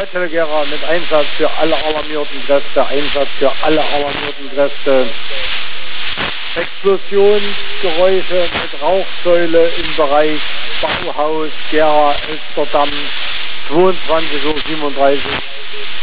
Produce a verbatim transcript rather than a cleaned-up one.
Stadtteil Gera mit Einsatz für alle alarmierten Kräfte, Einsatz für alle alarmierten Kräfte. Explosionsgeräusche mit Rauchsäule im Bereich Bauhaus Gera, Elsterdamm, zweiundzwanzig Uhr siebenunddreißig.